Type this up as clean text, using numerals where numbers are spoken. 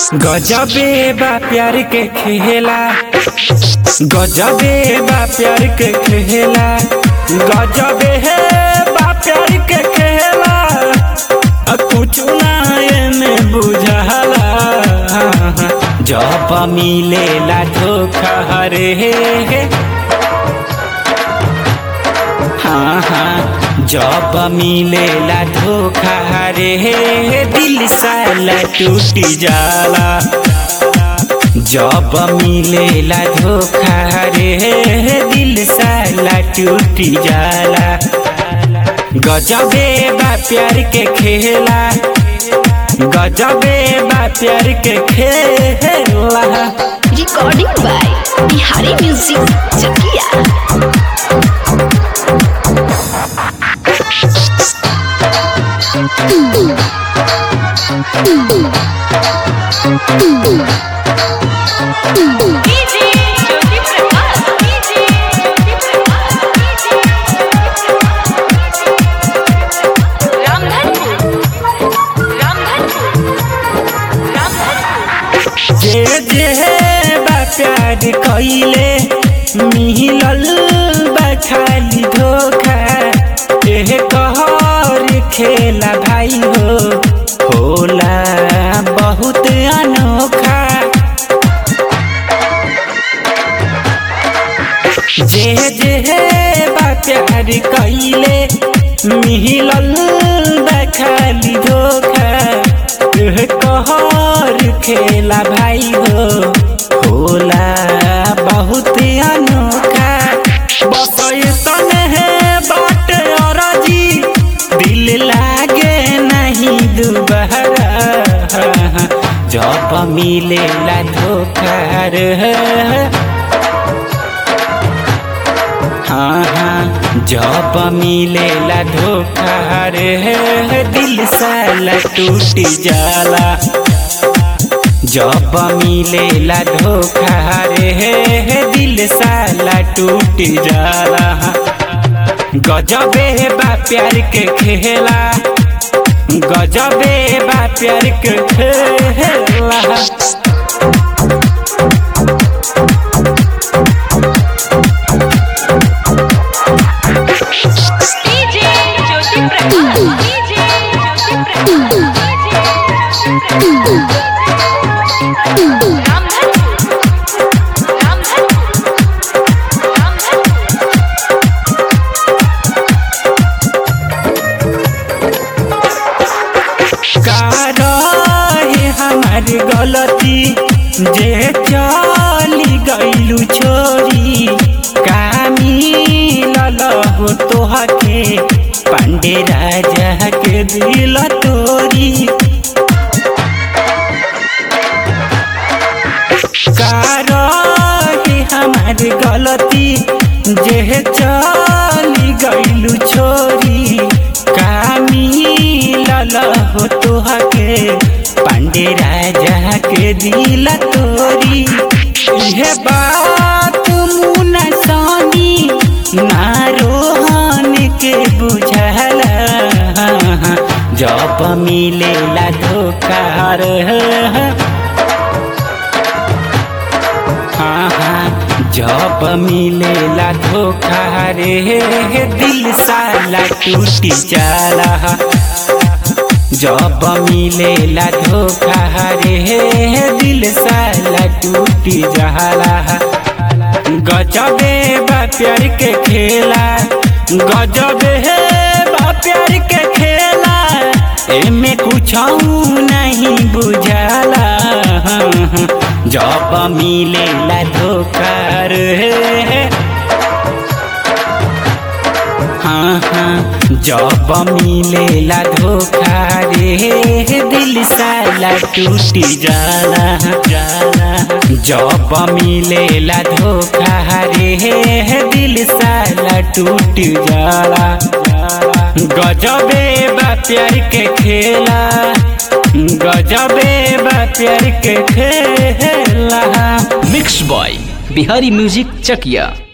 गजबे बा प्यार के खेला, गजबे बा प्यार के खेला, गजबे है बा प्यार के खेला। कुछ ना में बुझाला जब मिलेला धोखा रे। हाँ हाँ जब मिलेला धोखा रे दिल साला टूट जाला। जब मिलेला धोखा रे दिल साला टूट जाला। गजबे बा प्यार के खेला, गजबे बा प्यार के खेला। Recording by Bihari music Chakiya. जे जे बा प्यार कइले मिलल बा खाली धोखा। एह कहर खेला भाई हो होला बहुत अनोखा। जे जे बा प्यार कइले मिलल बा खाली धोखा। एह कहर खेला भाई हो होला बहुत अनोखा। बस तने है बाट अरजी दिल लागे नहीं दोबारा। जब मिलेला धोखा रे। हाँ हाँ जब मिलेला धोखा रे दिल साला टूट जाला। जब मिलेला धोखा रे दिल साला टूट जाला। गजबे बा प्यार के खेला, गजबे बा प्यार के खेला। हमारी गलती जे चली गईलू छोरी। का मिलल हो तोहके पांडे राजा के दिल तोरी। हमारी गलती जे चली गईलू छोरी। का मिलल हो तोहके पांडे राजा के दिल तोरी। यह बात मुना सानी ना रोहन के बुझला। जब मिलेला धोखा रे। हाँ हाँ जब मिलेला धोखा रे दिल साला टूट जाला। जब मिलेला धोखा रे दिल साला टूट जाला। गजबे बा प्यार के खेला, गजबे बा प्यार के खेला। एमे कुछ नहीं बुझाला। जब मिलेला धोखा रे। हाँ हाँ जब मिलेला धोखा रे दिल साला टूट जाला। जब मिलेला धोखा रे दिल साला टूट जाला। गजबे बा प्यार के खेला, गजबे बा प्यार के खेला। मिक्स बॉय बिहारी म्यूजिक चकिया।